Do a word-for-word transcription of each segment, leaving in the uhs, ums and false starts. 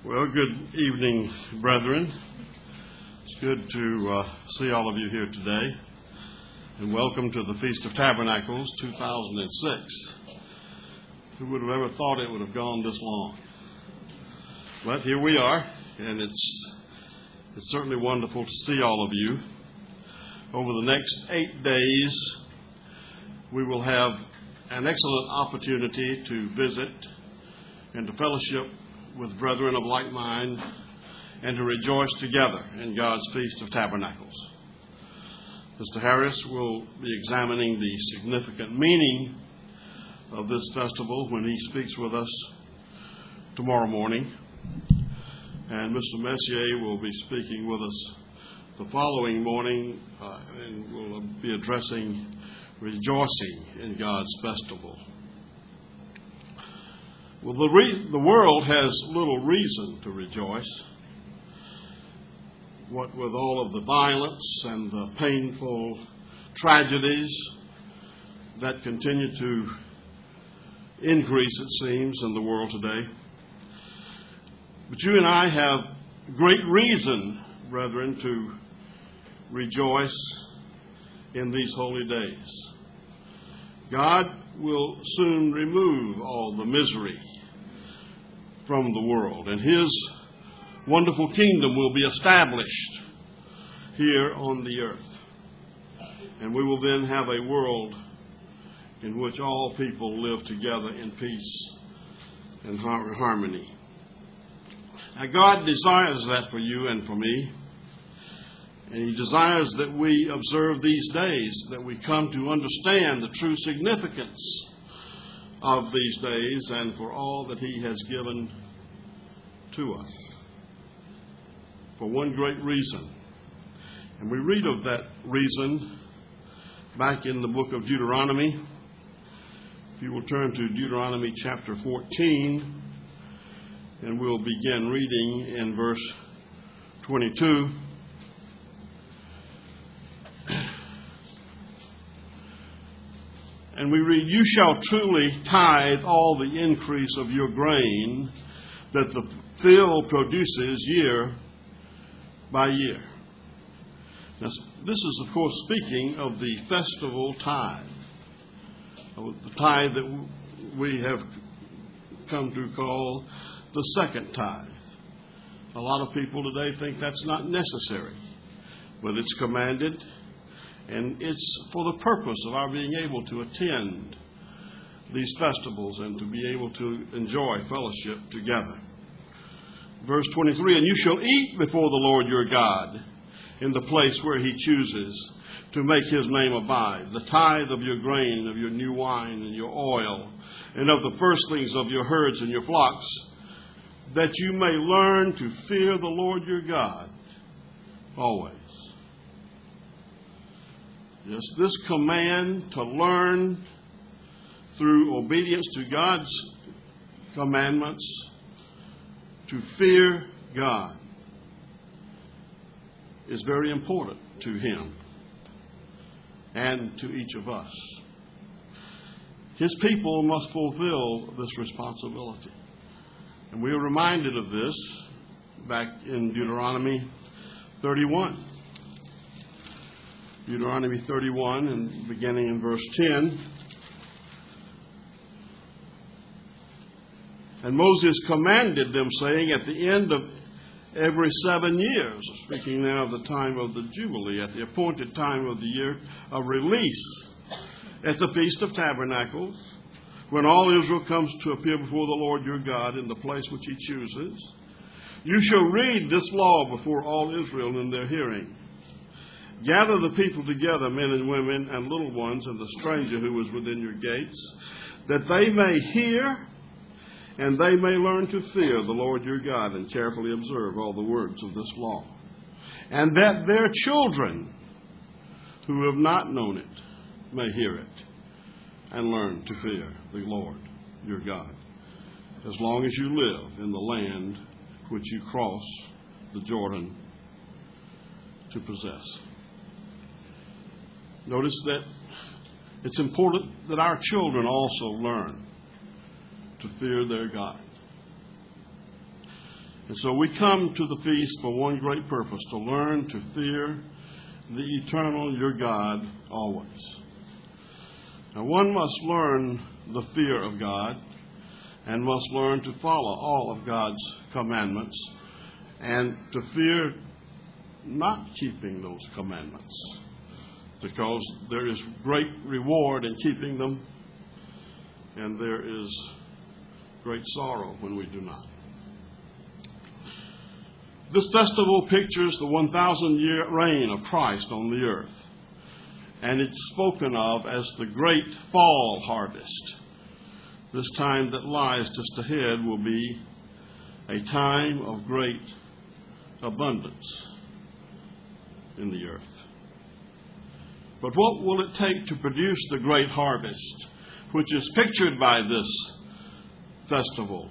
Well, good evening, brethren. It's good to uh, see all of you here today. And welcome to the Feast of Tabernacles two thousand six. Who would have ever thought it would have gone this long? But here we are, and it's it's certainly wonderful to see all of you. Over the next eight days, we will have an excellent opportunity to visit and to fellowship with brethren of like mind and to rejoice together in God's Feast of Tabernacles. Mister Harris will be examining the significant meaning of this festival when he speaks with us tomorrow morning. And Mister Messier will be speaking with us the following morning uh, and will be addressing rejoicing in God's festival. Well, the, re- the world has little reason to rejoice. What with all of the violence and the painful tragedies that continue to increase, it seems, in the world today. But you and I have great reason, brethren, to rejoice in these holy days. God will soon remove all the misery from the world, and His wonderful kingdom will be established here on the earth. And we will then have a world in which all people live together in peace and harmony. Now, God desires that for you and for me. And He desires that we observe these days, that we come to understand the true significance of these days and for all that He has given to us. For one great reason. And we read of that reason back in the book of Deuteronomy. If you will turn to Deuteronomy chapter fourteen, and we'll begin reading in verse twenty-two. And we read, "You shall truly tithe all the increase of your grain that the field produces year by year." Now, this is, of course, speaking of the festival tithe, the tithe that we have come to call the second tithe. A lot of people today think that's not necessary, but it's commanded. And it's for the purpose of our being able to attend these festivals and to be able to enjoy fellowship together. Verse twenty-three, "And you shall eat before the Lord your God in the place where He chooses to make His name abide, the tithe of your grain, of your new wine and your oil, and of the firstlings of your herds and your flocks, that you may learn to fear the Lord your God always." Yes, this command to learn through obedience to God's commandments to fear God is very important to Him and to each of us. His people must fulfill this responsibility. And we are reminded of this back in Deuteronomy thirty-one. Deuteronomy thirty-one, and beginning in verse ten. "And Moses commanded them, saying, at the end of every seven years," speaking now of the time of the Jubilee, at the appointed time of the year of release, at the Feast of Tabernacles, when all Israel comes to appear before the Lord your God in the place which He chooses, "you shall read this law before all Israel in their hearing. Gather the people together, men and women and little ones, and the stranger who is within your gates, that they may hear and they may learn to fear the Lord your God and carefully observe all the words of this law. And that their children who have not known it may hear it and learn to fear the Lord your God, as long as you live in the land which you cross the Jordan to possess." Notice that it's important that our children also learn to fear their God. And so we come to the feast for one great purpose, to learn to fear the eternal, your God, always. Now, one must learn the fear of God and must learn to follow all of God's commandments and to fear not keeping those commandments, because there is great reward in keeping them and there is great sorrow when we do not. This festival pictures the one thousand year reign of Christ on the earth, and it's spoken of as the great fall harvest. This time that lies just ahead will be a time of great abundance in the earth. But what will it take to produce the great harvest, which is pictured by this festival?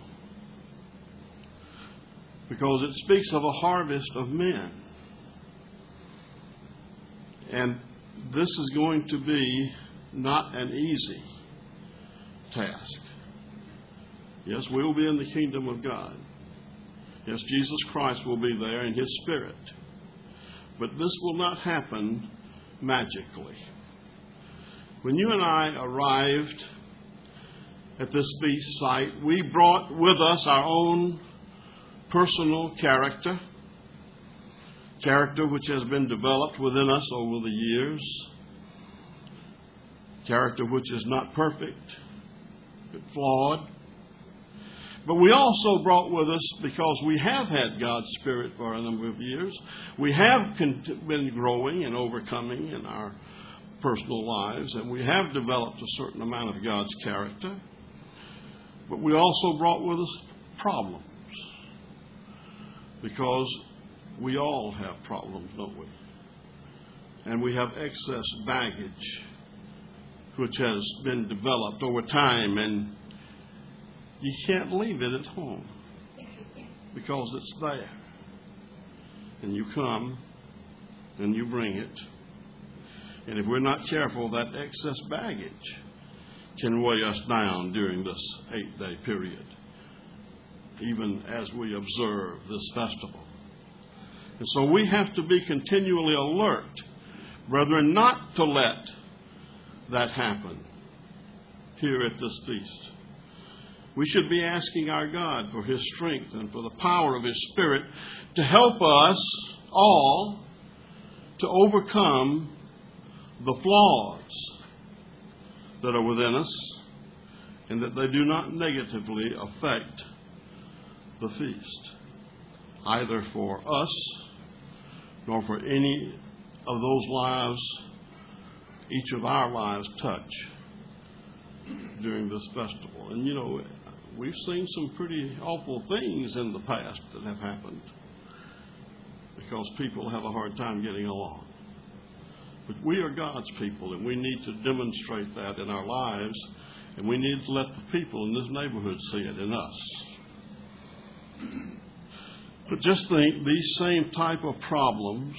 Because it speaks of a harvest of men. And this is going to be not an easy task. Yes, we will be in the kingdom of God. Yes, Jesus Christ will be there in His Spirit. But this will not happen magically. When you and I arrived at this feast site, we brought with us our own personal character, character which has been developed within us over the years, character which is not perfect, but flawed. But we also brought with us, because we have had God's Spirit for a number of years, we have been growing and overcoming in our personal lives, and we have developed a certain amount of God's character. But we also brought with us problems, because we all have problems, don't we? And we have excess baggage which has been developed over time, and you can't leave it at home because it's there. And you come and you bring it. And if we're not careful, that excess baggage can weigh us down during this eight-day period, even as we observe this festival. And so we have to be continually alert, brethren, not to let that happen here at this feast. We should be asking our God for His strength and for the power of His Spirit to help us all to overcome the flaws that are within us, and that they do not negatively affect the feast, either for us nor for any of those lives each of our lives touch during this festival. And you know, we've seen some pretty awful things in the past that have happened because people have a hard time getting along. But we are God's people, and we need to demonstrate that in our lives, and we need to let the people in this neighborhood see it in us. But just think, these same type of problems,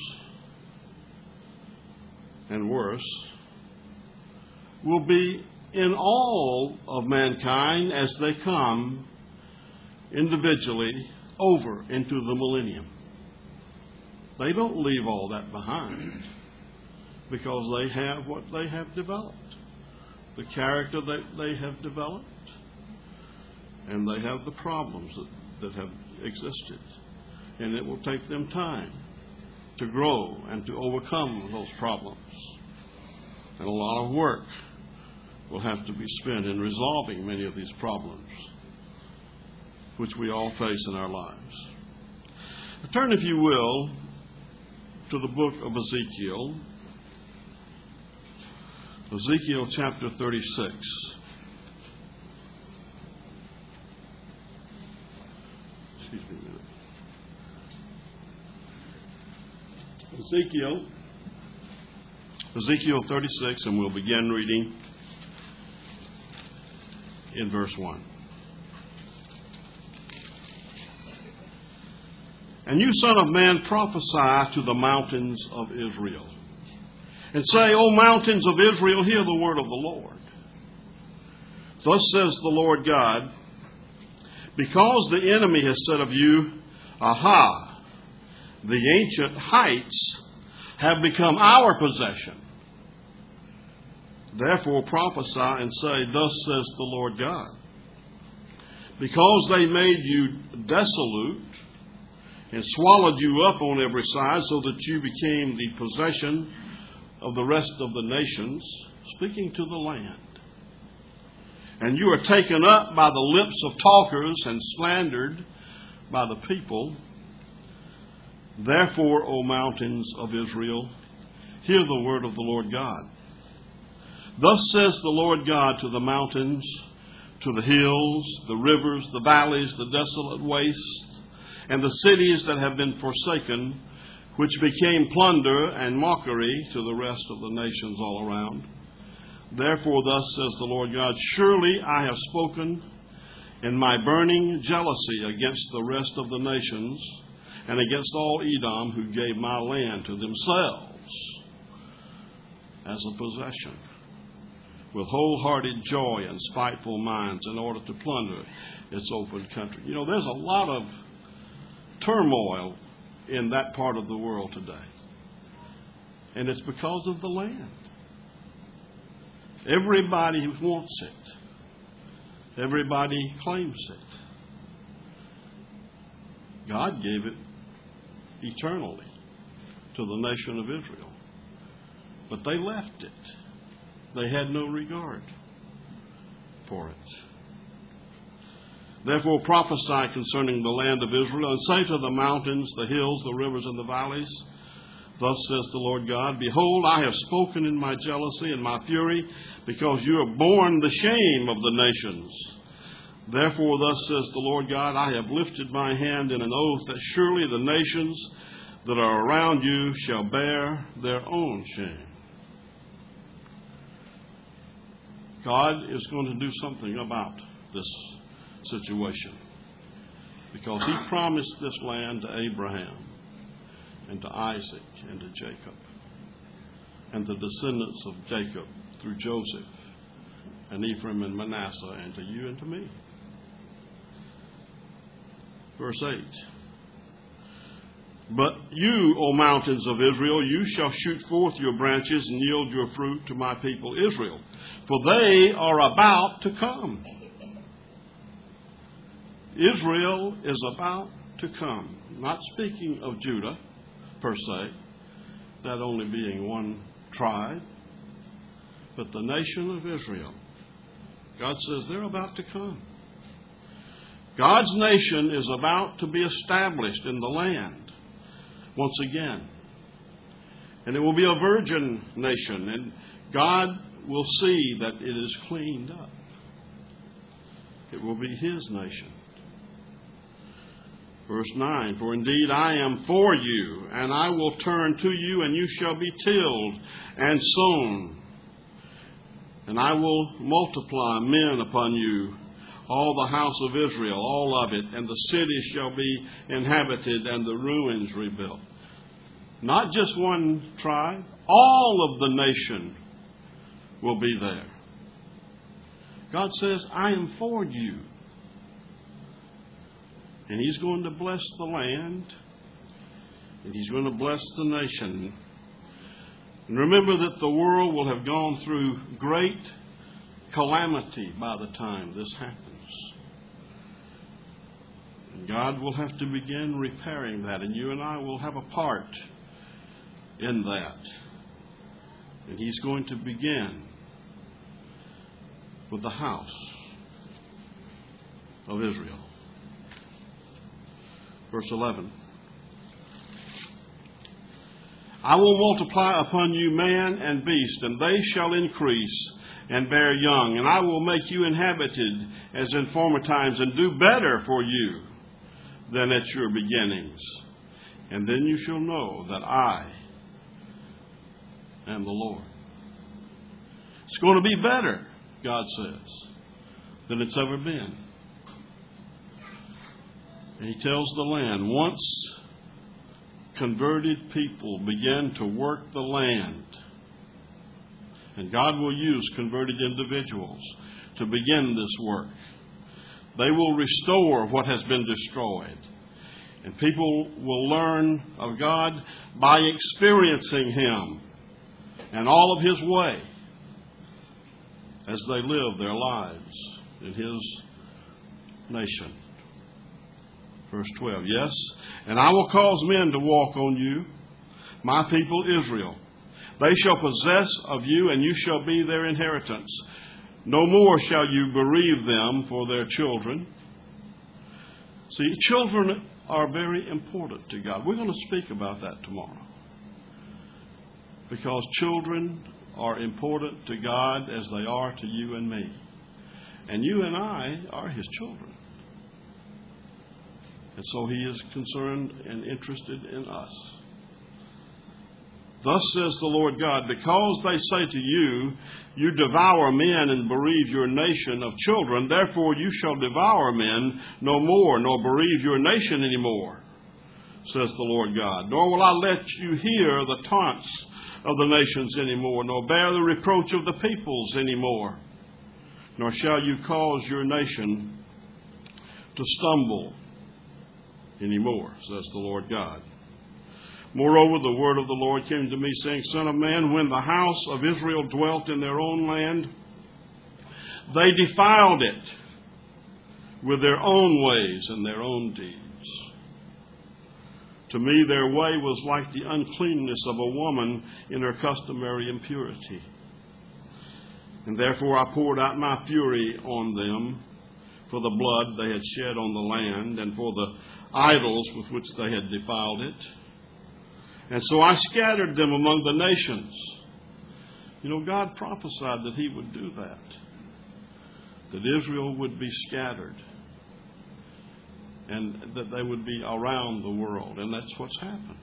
and worse, will be in all of mankind as they come individually over into the millennium. They don't leave all that behind because they have what they have developed, the character that they have developed, and they have the problems that, that have existed. And it will take them time to grow and to overcome those problems. And a lot of work will have to be spent in resolving many of these problems which we all face in our lives. Turn, if you will, to the book of Ezekiel. Ezekiel chapter thirty-six. Excuse me a minute. Ezekiel, Ezekiel thirty-six, and we'll begin reading in verse one. And you, son of man, prophesy to the mountains of Israel, and say, O mountains of Israel, hear the word of the Lord. Thus says the Lord God, because the enemy has said of you, Aha! The ancient heights have become our possession. Therefore prophesy and say, thus says the Lord God. Because they made you desolate and swallowed you up on every side so that you became the possession of the rest of the nations, speaking to the land. And you are taken up by the lips of talkers and slandered by the people. Therefore, O mountains of Israel, hear the word of the Lord God. Thus says the Lord God to the mountains, to the hills, the rivers, the valleys, the desolate wastes, and the cities that have been forsaken, which became plunder and mockery to the rest of the nations all around. Therefore, thus says the Lord God, surely I have spoken in my burning jealousy against the rest of the nations and against all Edom who gave my land to themselves as a possession, with wholehearted joy and spiteful minds in order to plunder its open country. You know, there's a lot of turmoil in that part of the world today. And it's because of the land. Everybody wants it. Everybody claims it. God gave it eternally to the nation of Israel. But they left it. They had no regard for it. Therefore prophesy concerning the land of Israel, and say to the mountains, the hills, the rivers, and the valleys, thus says the Lord God, behold, I have spoken in my jealousy and my fury, because you have borne the shame of the nations. Therefore thus says the Lord God, I have lifted my hand in an oath that surely the nations that are around you shall bear their own shame. God is going to do something about this situation, because He promised this land to Abraham and to Isaac and to Jacob and the descendants of Jacob through Joseph and Ephraim and Manasseh, and to you and to me. Verse eight. But you, O mountains of Israel, you shall shoot forth your branches and yield your fruit to my people Israel, for they are about to come. Israel is about to come. Not speaking of Judah, per se, that only being one tribe, but the nation of Israel. God says they're about to come. God's nation is about to be established in the land once again. And it will be a virgin nation, and God will see that it is cleaned up. It will be His nation. Verse nine, for indeed I am for you, and I will turn to you, and you shall be tilled and sown. And I will multiply men upon you, all the house of Israel, all of it, and the cities shall be inhabited, and the ruins rebuilt. Not just one tribe, all of the nation will be there. God says, I am for you. And He's going to bless the land, and He's going to bless the nation. And remember that the world will have gone through great calamity by the time this happens. And God will have to begin repairing that, and you and I will have a part in that. And He's going to begin with the house of Israel. Verse eleven. I will multiply upon you man and beast, and they shall increase and bear young. And I will make you inhabited as in former times, and do better for you than at your beginnings. And then you shall know that I am the Lord. It's going to be better, God says, than it's ever been. And He tells the land, once converted people begin to work the land, and God will use converted individuals to begin this work, they will restore what has been destroyed. And people will learn of God by experiencing Him and all of His way as they live their lives in His nation. Verse twelve, yes, and I will cause men to walk on you, my people Israel. They shall possess of you, and you shall be their inheritance. No more shall you bereave them for their children. See, children are very important to God. We're going to speak about that tomorrow. Because children are important to God as they are to you and me. And you and I are His children. And so He is concerned and interested in us. Thus says the Lord God, because they say to you, you devour men and bereave your nation of children, therefore you shall devour men no more, nor bereave your nation any more, says the Lord God. Nor will I let you hear the taunts of the nations any more, nor bear the reproach of the peoples any more, nor shall you cause your nation to stumble any more, says the Lord God. Moreover, the word of the Lord came to me, saying, Son of man, when the house of Israel dwelt in their own land, they defiled it with their own ways and their own deeds. To me, their way was like the uncleanness of a woman in her customary impurity. And therefore I poured out my fury on them for the blood they had shed on the land and for the idols with which they had defiled it. And so I scattered them among the nations. You know, God prophesied that He would do that. That Israel would be scattered. And that they would be around the world. And that's what's happened.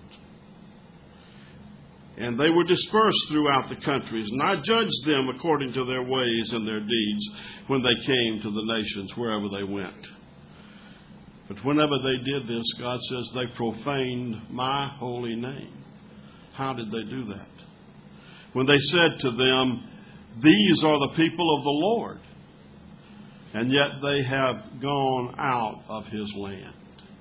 And they were dispersed throughout the countries. And I judged them according to their ways and their deeds when they came to the nations, wherever they went. But whenever they did this, God says they profaned my holy name. How did they do that? When they said to them, these are the people of the Lord, and yet they have gone out of His land.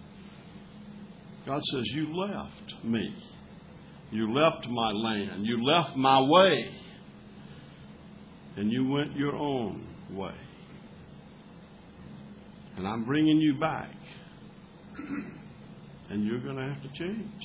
God says, you left me. You left my land. You left my way. And you went your own way. And I'm bringing you back. And you're going to have to change.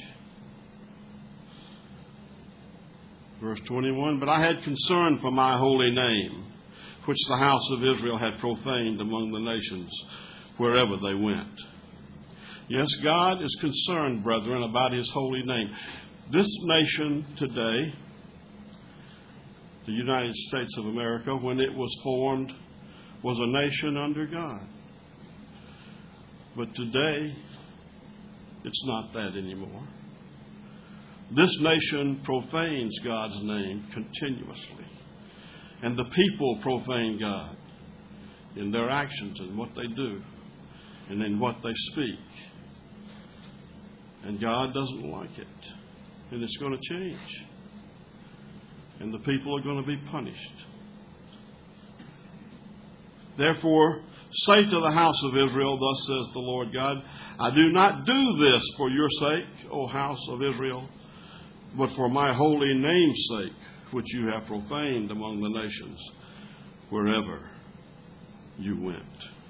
Verse twenty-one, but I had concern for my holy name, which the house of Israel had profaned among the nations wherever they went. Yes, God is concerned, brethren, about His holy name. This nation today, the United States of America, when it was formed, was a nation under God. But today, it's not that anymore. This nation profanes God's name continuously. And the people profane God in their actions and what they do and in what they speak. And God doesn't like it. And it's going to change. And the people are going to be punished. Therefore, say to the house of Israel, thus says the Lord God, I do not do this for your sake, O house of Israel, but for my holy name's sake, which you have profaned among the nations, wherever you went.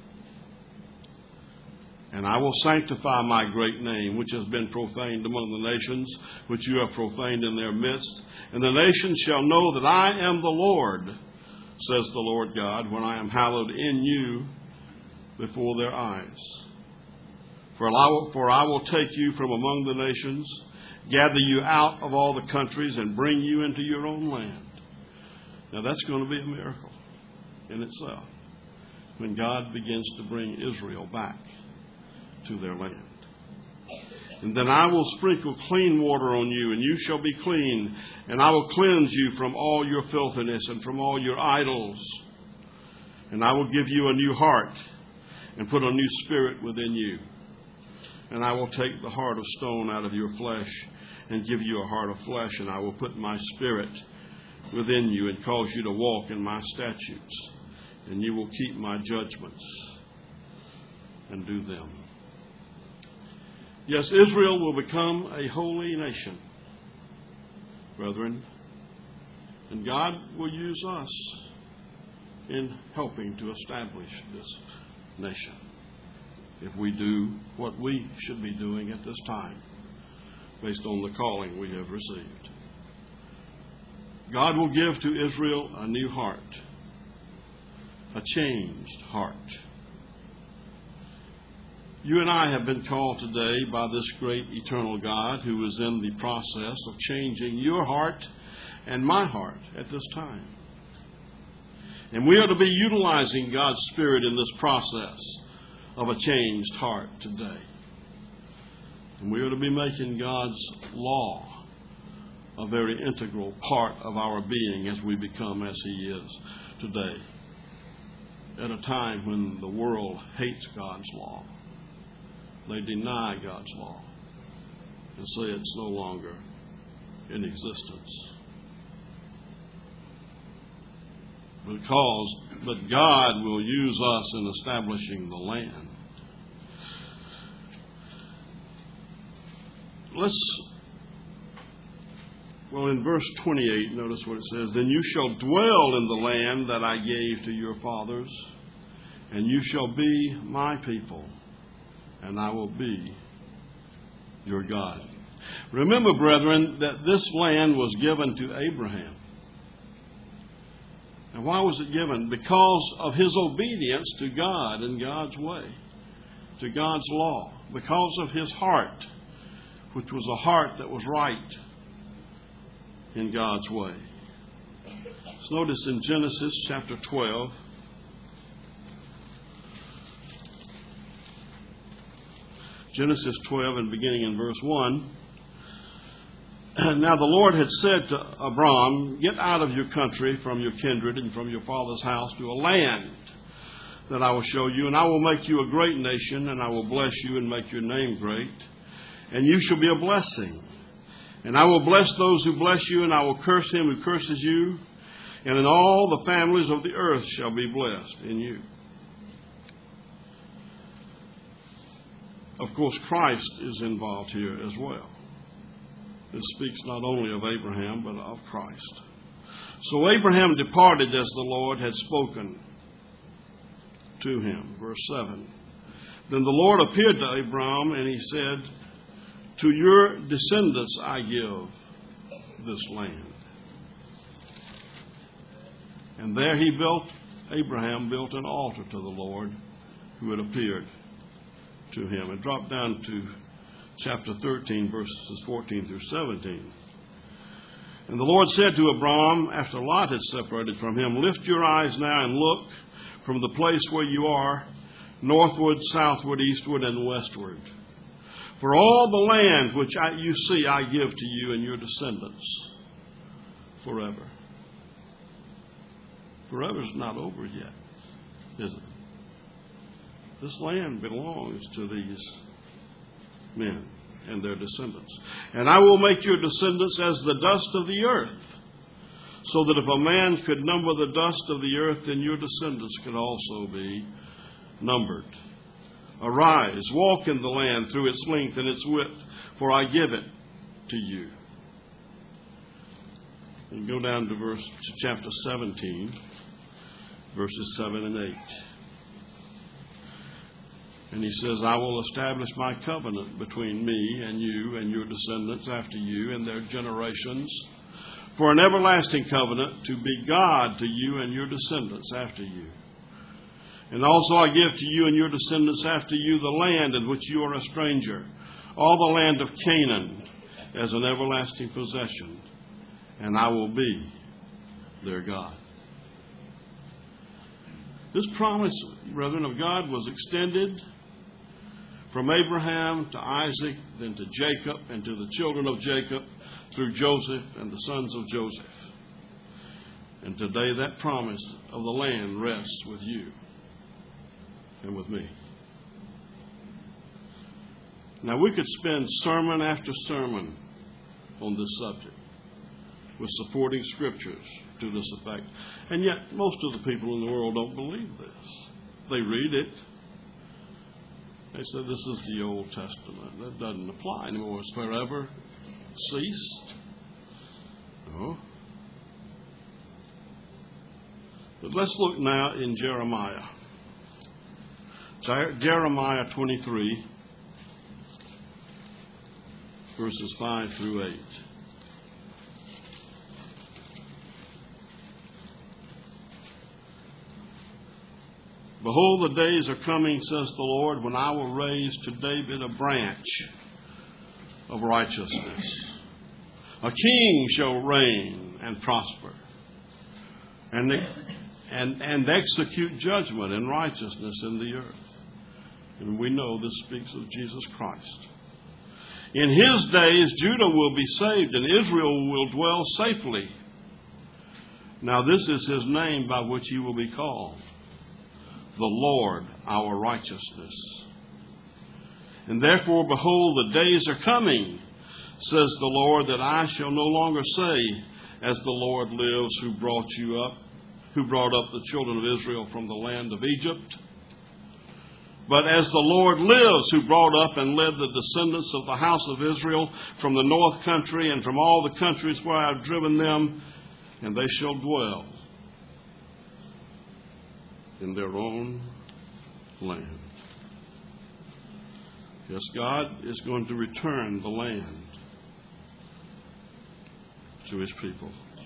And I will sanctify my great name, which has been profaned among the nations, which you have profaned in their midst. And the nations shall know that I am the Lord, says the Lord God, when I am hallowed in you before their eyes. For I will, for I will take you from among the nations, gather you out of all the countries, and bring you into your own land. Now that's going to be a miracle in itself, when God begins to bring Israel back to their land. And then I will sprinkle clean water on you, and you shall be clean, and I will cleanse you from all your filthiness and from all your idols. And I will give you a new heart and put a new spirit within you. And I will take the heart of stone out of your flesh and give you a heart of flesh, and I will put my spirit within you and cause you to walk in my statutes, and you will keep my judgments and do them. Yes, Israel will become a holy nation, brethren, and God will use us in helping to establish this nation if we do what we should be doing at this time based on the calling we have received. God will give to Israel a new heart, a changed heart. You and I have been called today by this great eternal God who is in the process of changing your heart and my heart at this time. And we are to be utilizing God's Spirit in this process of a changed heart today. And we are to be making God's law a very integral part of our being as we become as He is today, at a time when the world hates God's law. They deny God's law and say it's no longer in existence. Because, but God will use us in establishing the land. Let's, well, in verse twenty-eight, notice what it says. Then you shall dwell in the land that I gave to your fathers, and you shall be my people, and I will be your God. Remember, brethren, that this land was given to Abraham. And why was it given? Because of his obedience to God and God's way, to God's law, because of his heart, which was a heart that was right in God's way. Let's notice in Genesis chapter twelve, Genesis twelve and beginning in verse one. Now the Lord had said to Abram, get out of your country, from your kindred, and from your father's house to a land that I will show you, and I will make you a great nation, and I will bless you and make your name great, and you shall be a blessing. And I will bless those who bless you, and I will curse him who curses you, and in all the families of the earth shall be blessed in you. Of course, Christ is involved here as well. It speaks not only of Abraham, but of Christ. So Abraham departed as the Lord had spoken to him. Verse seven. Then the Lord appeared to Abram, and he said, to your descendants I give this land. And there he built, Abraham built an altar to the Lord who had appeared to him. And drop down to chapter thirteen, verses fourteen through seventeen. And the Lord said to Abram, after Lot had separated from him, lift your eyes now and look from the place where you are, northward, southward, eastward, and westward. For all the land which I, you see I give to you and your descendants forever. Forever's not over yet, is it? This land belongs to these men and their descendants. And I will make your descendants as the dust of the earth, so that if a man could number the dust of the earth, then your descendants could also be numbered. Arise, walk in the land through its length and its width, for I give it to you. And go down to verse to chapter seventeen, verses seven and eight. And he says, I will establish my covenant between me and you and your descendants after you and their generations, for an everlasting covenant to be God to you and your descendants after you. And also I give to you and your descendants after you the land in which you are a stranger, all the land of Canaan, as an everlasting possession, and I will be their God. This promise, brethren, of God was extended from Abraham to Isaac, then to Jacob, and to the children of Jacob, through Joseph and the sons of Joseph. And today that promise of the land rests with you and with me. Now we could spend sermon after sermon on this subject with supporting scriptures to this effect. And yet most of the people in the world don't believe this. They read it, They said this is the Old Testament. That doesn't apply anymore. It's forever ceased. No. But let's look now in Jeremiah. Jeremiah twenty-three, verses five through eight. Behold, the days are coming, says the Lord, when I will raise to David a branch of righteousness. A king shall reign and prosper, and, and, and execute judgment and righteousness in the earth. And we know this speaks of Jesus Christ. In his days, Judah will be saved, and Israel will dwell safely. Now this is his name by which he will be called, the Lord our righteousness. And therefore, behold, the days are coming, says the Lord, that I shall no longer say, as the Lord lives, who brought you up, who brought up the children of Israel from the land of Egypt, but as the Lord lives, who brought up and led the descendants of the house of Israel from the north country and from all the countries where I have driven them, and they shall dwell in their own land. Yes, God is going to return the land to his people.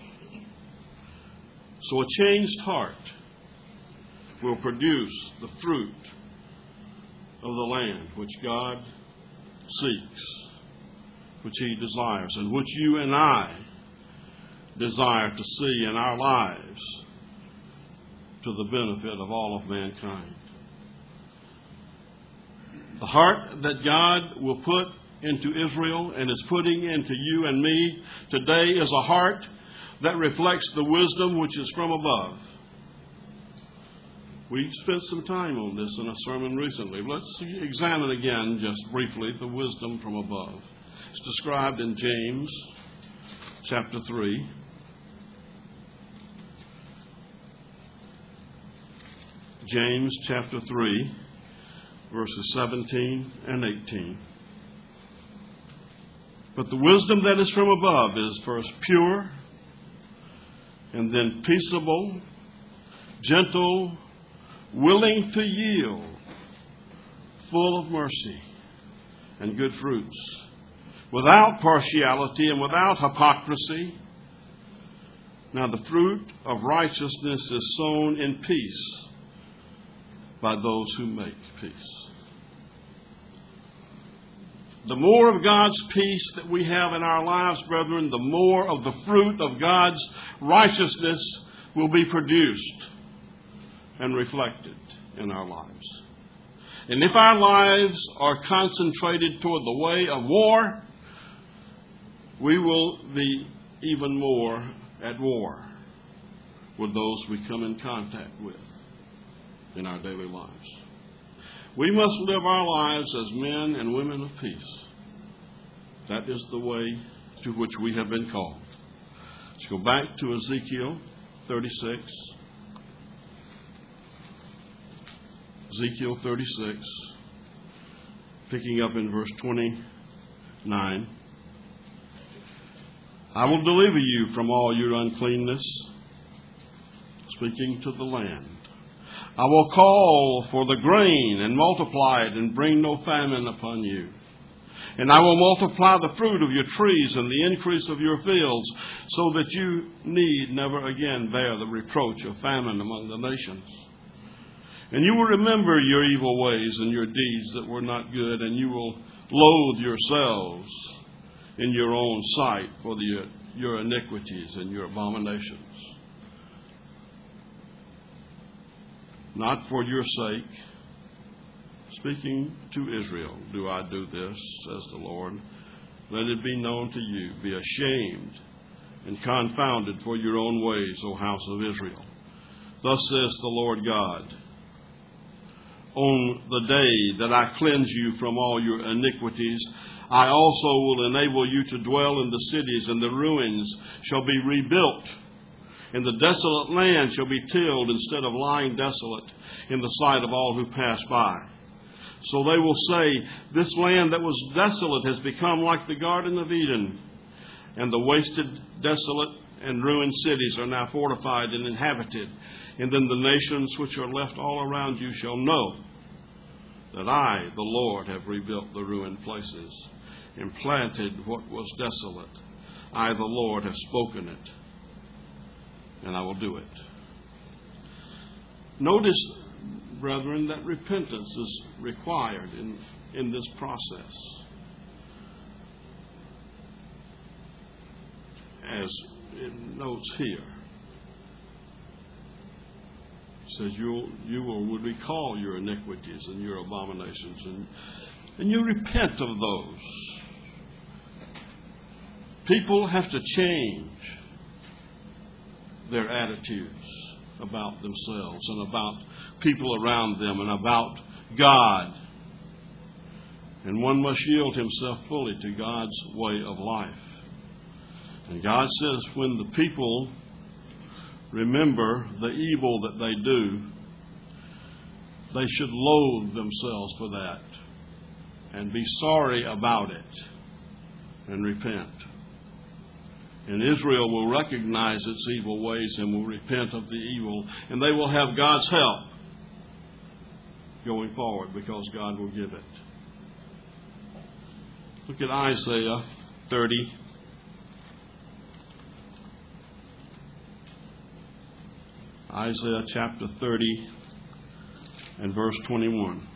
So a changed heart will produce the fruit of the land which God seeks, which he desires, and which you and I desire to see in our lives to the benefit of all of mankind. The heart that God will put into Israel and is putting into you and me today is a heart that reflects the wisdom which is from above. We spent some time on this in a sermon recently. Let's examine again, just briefly, the wisdom from above. It's described in James chapter three. James chapter three, verses seventeen and eighteen. But the wisdom that is from above is first pure, and then peaceable, gentle, willing to yield, full of mercy and good fruits, without partiality and without hypocrisy. Now the fruit of righteousness is sown in peace by those who make peace. The more of God's peace that we have in our lives, brethren, the more of the fruit of God's righteousness will be produced and reflected in our lives. And if our lives are concentrated toward the way of war, we will be even more at war with those we come in contact with in our daily lives. We must live our lives as men and women of peace. That is the way to which we have been called. Let's go back to Ezekiel thirty-six. Ezekiel thirty-six, picking up in verse twenty-nine. I will deliver you from all your uncleanness, speaking to the land. I will call for the grain and multiply it and bring no famine upon you. And I will multiply the fruit of your trees and the increase of your fields, so that you need never again bear the reproach of famine among the nations. And you will remember your evil ways and your deeds that were not good, and you will loathe yourselves in your own sight for the, your iniquities and your abominations. Not for your sake, speaking to Israel, do I do this, says the Lord. Let it be known to you. Be ashamed and confounded for your own ways, O house of Israel. Thus says the Lord God, on the day that I cleanse you from all your iniquities, I also will enable you to dwell in the cities, and the ruins shall be rebuilt. And the desolate land shall be tilled instead of lying desolate in the sight of all who pass by. So they will say, this land that was desolate has become like the Garden of Eden, and the wasted, desolate, and ruined cities are now fortified and inhabited. And then the nations which are left all around you shall know that I, the Lord, have rebuilt the ruined places and planted what was desolate. I, the Lord, have spoken it, and I will do it. Notice, brethren, that repentance is required in, in this process. As it notes here, it says, you, you will, will recall your iniquities and your abominations, and, and you repent of those. People have to change their attitudes about themselves and about people around them and about God. And one must yield himself fully to God's way of life. And God says when the people remember the evil that they do, they should loathe themselves for that and be sorry about it and repent. And Israel will recognize its evil ways and will repent of the evil. And they will have God's help going forward because God will give it. Look at Isaiah thirty. Isaiah chapter thirty and verse twenty-one.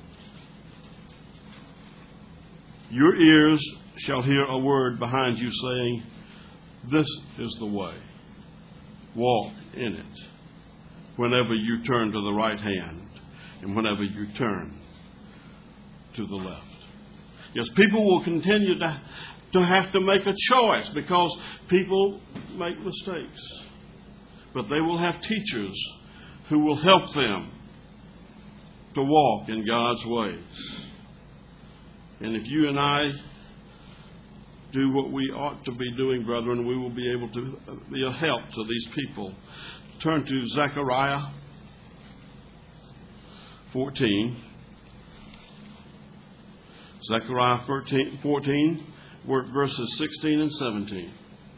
Your ears shall hear a word behind you saying, this is the way. Walk in it. Whenever you turn to the right hand and whenever you turn to the left. Yes, people will continue to, to have to make a choice because people make mistakes. But they will have teachers who will help them to walk in God's ways. And if you and I do what we ought to be doing, brethren, we will be able to be a help to these people. Turn to Zechariah fourteen. Zechariah fourteen, verses sixteen and seventeen.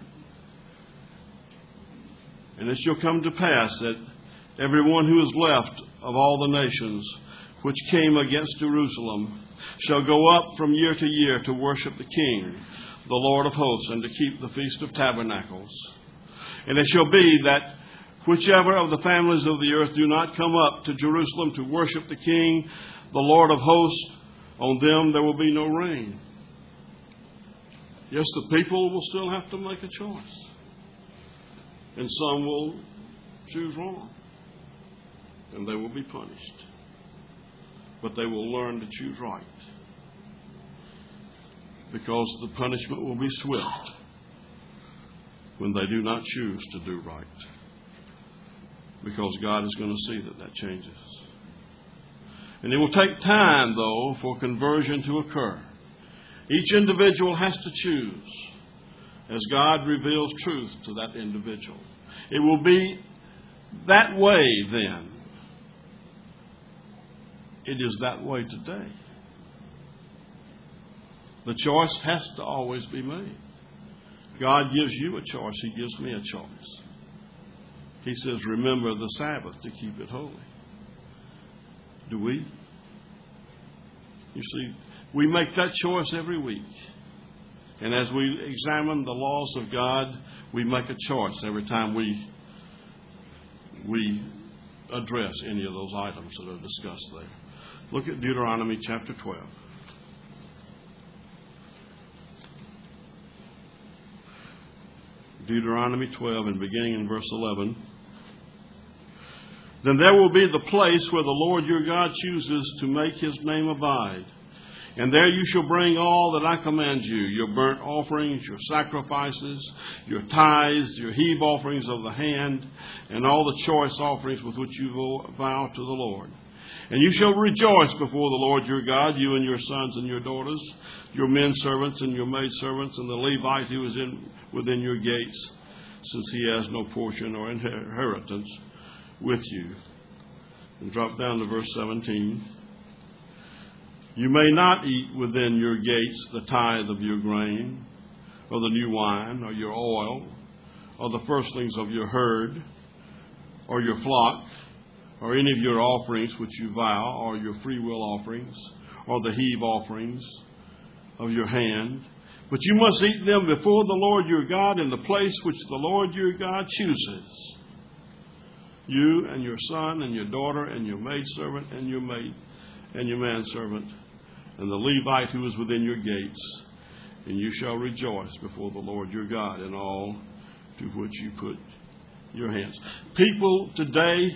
And it shall come to pass that everyone who is left of all the nations which came against Jerusalem shall go up from year to year to worship the King, the Lord of hosts, and to keep the Feast of Tabernacles. And it shall be that whichever of the families of the earth do not come up to Jerusalem to worship the King, the Lord of hosts, on them there will be no rain. Yes, the people will still have to make a choice. And some will choose wrong. And they will be punished. But they will learn to choose right. Because the punishment will be swift when they do not choose to do right. Because God is going to see that that changes. And it will take time, though, for conversion to occur. Each individual has to choose as God reveals truth to that individual. It will be that way then. It is that way today. The choice has to always be made. God gives you a choice. He gives me a choice. He says, remember the Sabbath to keep it holy. Do we? You see, we make that choice every week. And as we examine the laws of God, we make a choice every time we, we address any of those items that are discussed there. Look at Deuteronomy chapter twelve. Deuteronomy twelve and beginning in verse eleven. Then there will be the place where the Lord your God chooses to make his name abide. And there you shall bring all that I command you, your burnt offerings, your sacrifices, your tithes, your heave offerings of the hand, and all the choice offerings with which you vow to the Lord. And you shall rejoice before the Lord your God, you and your sons and your daughters, your men servants and your maid servants, and the Levite who is in within your gates, since he has no portion or inheritance with you. And drop down to verse seventeen. You may not eat within your gates the tithe of your grain, or the new wine, or your oil, or the firstlings of your herd, or your flock, or any of your offerings which you vow, or your freewill offerings, or the heave offerings of your hand. But you must eat them before the Lord your God in the place which the Lord your God chooses. You and your son and your daughter and your maidservant and your maid and your manservant and the Levite who is within your gates. And you shall rejoice before the Lord your God in all to which you put your hands. People today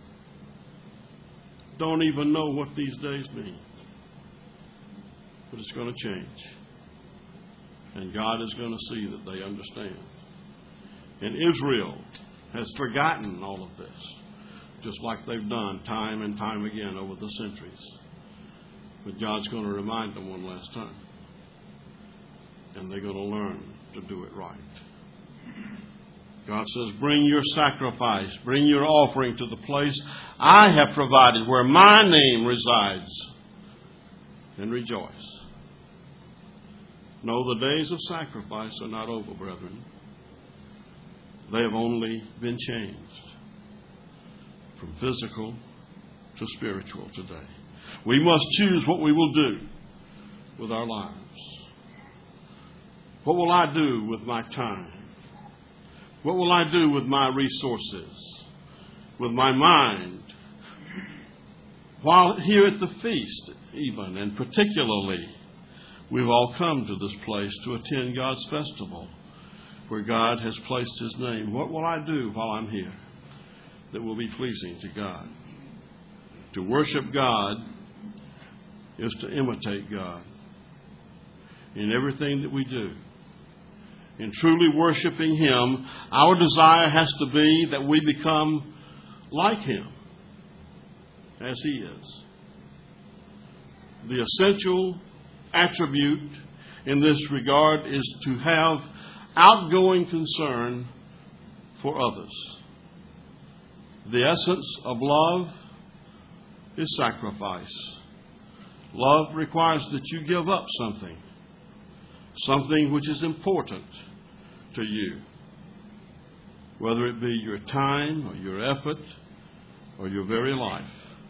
don't even know what these days mean. But it's going to change. And God is going to see that they understand. And Israel has forgotten all of this, just like they've done time and time again over the centuries. But God's going to remind them one last time. And they're going to learn to do it right. God says, bring your sacrifice, bring your offering to the place I have provided where my name resides, and rejoice. No, the days of sacrifice are not over, brethren. They have only been changed from physical to spiritual today. We must choose what we will do with our lives. What will I do with my time? What will I do with my resources? With my mind? While here at the feast, even, and particularly, we've all come to this place to attend God's festival where God has placed His name. What will I do while I'm here that will be pleasing to God? To worship God is to imitate God in everything that we do. In truly worshiping Him, our desire has to be that we become like Him as He is. The essential attribute in this regard is to have outgoing concern for others. The essence of love is sacrifice. Love requires that you give up something, something which is important to you, whether it be your time or your effort or your very life.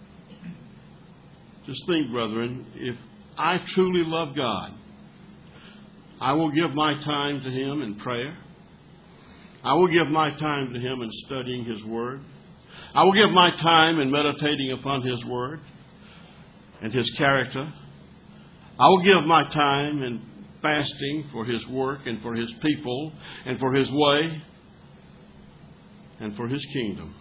Just think, brethren, if I truly love God, I will give my time to Him in prayer. I will give my time to Him in studying His Word. I will give my time in meditating upon His Word and His character. I will give my time in fasting for His work and for His people and for His way and for His kingdom.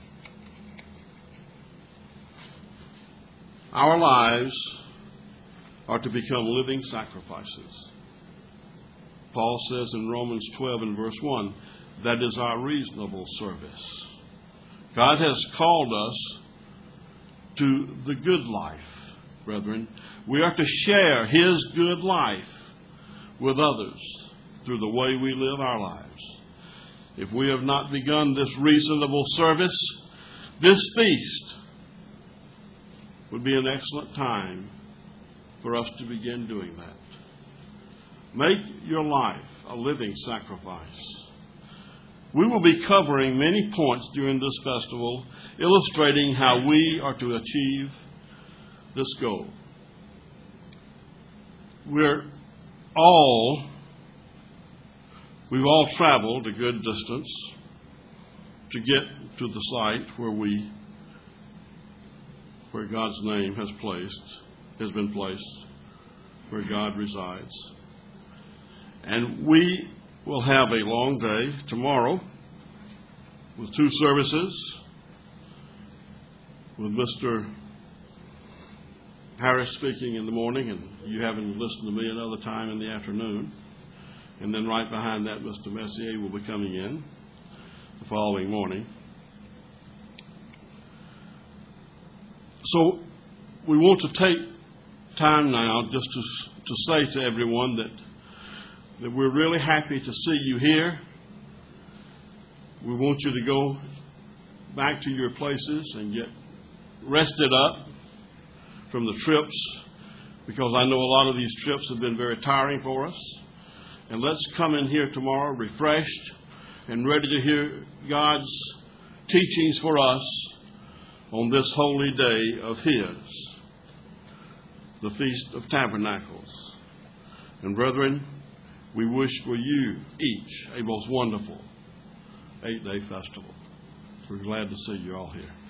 Our lives are to become living sacrifices. Paul says in Romans twelve and verse one, that is our reasonable service. God has called us to the good life, brethren. We are to share His good life with others through the way we live our lives. If we have not begun this reasonable service, this feast would be an excellent time for us to begin doing that. Make your life a living sacrifice. We will be covering many points during this festival, illustrating how we are to achieve this goal. We're all, we've all traveled a good distance to get to the site where we, where God's name has placed, has been placed, where God resides. And we will have a long day tomorrow with two services, with Mister Harris speaking in the morning, and you having listened to me another time in the afternoon. And then right behind that, Mister Messier will be coming in the following morning. So we want to take time now just to, to say to everyone that that we're really happy to see you here. We want you to go back to your places and get rested up from the trips because I know a lot of these trips have been very tiring for us. And let's come in here tomorrow refreshed and ready to hear God's teachings for us on this holy day of His, the Feast of Tabernacles. And brethren, we wish for you each a most wonderful eight-day festival. We're glad to see you all here.